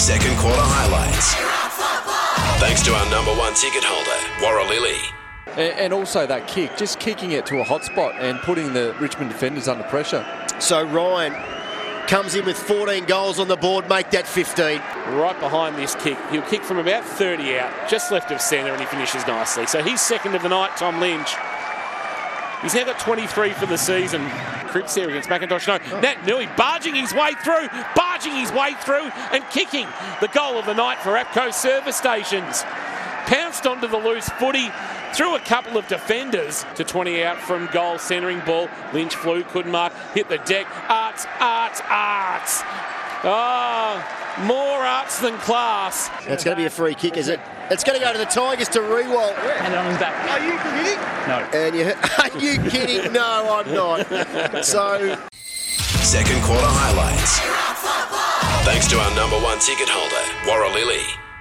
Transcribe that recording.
Second quarter highlights. Thanks to our number one ticket holder, Warralili. And also that kick, just kicking it to a hot spot and putting the Richmond defenders under pressure. So Ryan comes in with 14 goals on the board, make that 15. Right behind this kick. He'll kick from about 30 out, just left of centre, and he finishes nicely. So he's second of the night, Tom Lynch. He's now got 23 for the season. Cripps here against McIntosh. No, Nat Nui barging his way through, and kicking the goal of the night for APCO Service Stations. Pounced onto the loose footy, through a couple of defenders to 20 out from goal, centering ball. Lynch flew, couldn't mark, hit the deck. Arts. Oh, more arts than class. That's going to be a free kick, is it? It's going to go to the Tigers to Rewalt. And on his back. Are you kidding? No. And are you kidding? No, I'm not. So, Second quarter highlights. Thanks to our number one ticket holder, Warralili.